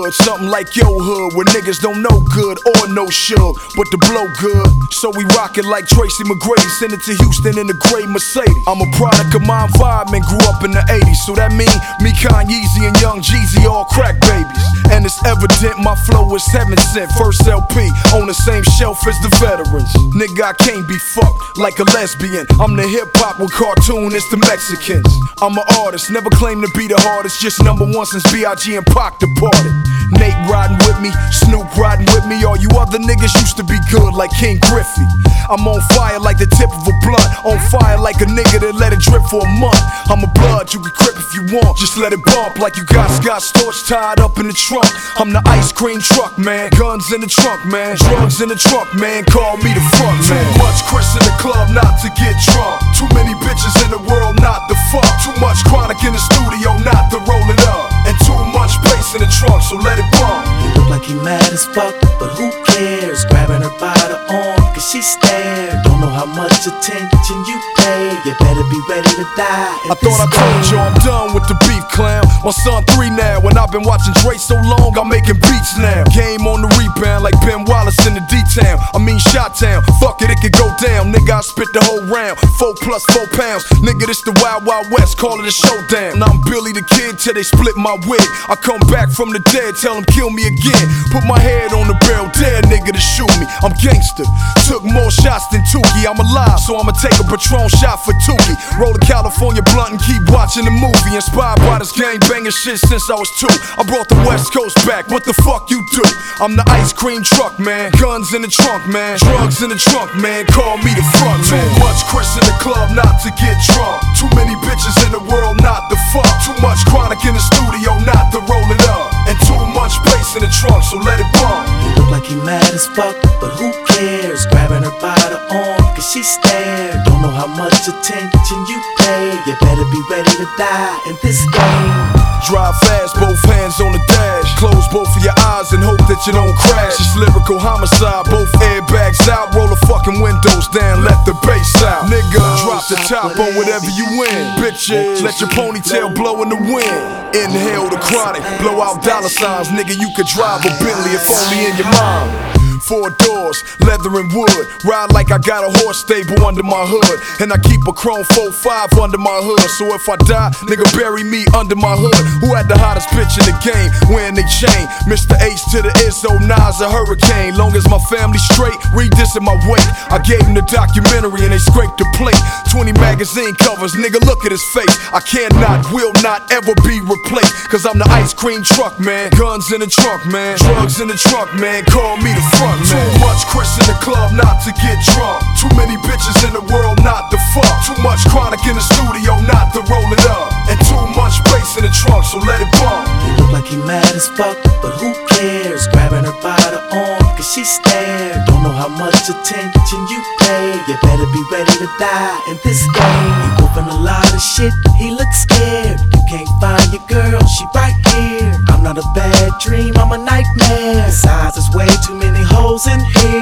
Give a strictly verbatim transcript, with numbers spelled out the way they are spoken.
hood, something like your hood, where niggas don't know good or no shug, but the blow good. So we rock it like Tracy McGrady, send it to Houston in a gray Mercedes. I'm a product of my environment, grew up in the eighties, so that mean me, Kanye, and Young Jeezy all crack babies. And it's evident my flow is heaven sent. First L P on the same shelf as the veterans. Nigga, I can't be fucked like a lesbian. I'm the hip hop with cartoonists, the Mexicans. I'm an artist, never claimed to be the hardest, just number one since B I G and Pac departed. Nate riding with me, Snoop riding with me. All you other niggas used to be good like King Griffey. I'm on fire like the tip of a blunt, on fire like a nigga that let it drip for a month. I'm a blood, you can crip if you want, just let it bump like you got Scott Storch tied up in the trunk. I'm the ice cream truck, man, guns in the trunk, man, drugs in the trunk, man, call me the front man. Too much Chris in the club not to get drunk, too many bitches in the world not to fuck, too much chronic in the studio not to roll it up, and too much bass in the trunk, so let it bump. You look like you mad as fuck, but who cares? Grabbing her by the arm, cause she stared. Don't know how much attention you pay. You better be ready to die. I thought I told you I'm done with the beef, clown. My son three now, and I've been watching Dre so long, I'm making beats now. Game on the rebound like Ben Wallace in the D-Town. I mean Shot-Town, fuck it, it could go down. Nigga, I spit the whole round, four plus four pounds. Nigga, this the Wild Wild West, call it a showdown. Now I'm Billy the Kid till they split my wig. I come back from the dead, tell them kill me again. Put my head on the barrel, dare nigga to shoot me. I'm gangster, took more shots than Tukey. I'm alive, so I'ma take a Patron shot for Tukey. Roll a California blunt and keep watching the movie. Inspired by this gang banging shit since I was two. I brought the West Coast back, what the fuck you do? I'm the ice cream truck, man, guns in the trunk, man, drugs in the trunk, man, call me the front man. Too much Chris in the club not to get drunk, too many bitches in the world not to fuck, too much chronic in the studio not to roll it up, and too much bass in the trunk, so let it bump. You look like you mad as fuck, but who cares? Grabbing her by the arm, cause she stared. Don't know how much attention you pay. You better be ready to die in this game. Drive fast, both hands on the dash. Close both of your eyes and hope that you don't crash. It's lyrical homicide, both airbags out. Roll the fucking windows down, let the bass out. Nigga, drop the top on whatever you win. Bitches, let your ponytail blow in the wind. Inhale the chronic, blow out dollar signs. Nigga, you could drive a Bentley if only in your mind. Four doors, leather and wood. Ride like I got a horse stable under my hood. And I keep a chrome four five under my hood. So if I die, nigga bury me under my hood. Who had the hottest bitch in the game? Wearing they chain. Mister H to the Izzo, Nas a hurricane. Long as my family straight, read this in my wake. I gave them the documentary and they scraped the plate. Twenty magazine covers, nigga look at his face. I cannot, will not ever be replaced. Cause I'm the ice cream truck, man. Guns in the trunk, man. Drugs in the trunk, man. Call me the front. Too much Chris in the club not to get drunk, too many bitches in the world not to fuck, too much chronic in the studio not to roll it up, and too much bass in the trunk, so let it bump. You look like you mad as fuck, but who cares? Grabbing her by the arm, cause she stared. Don't know how much attention you pay. You better be ready to die in this game. He whooping a lot of shit, he looks scared. You can't find your girl, she right here. I'm not a bad dream, I'm a nightmare. Besides, there's way too many hoes in here.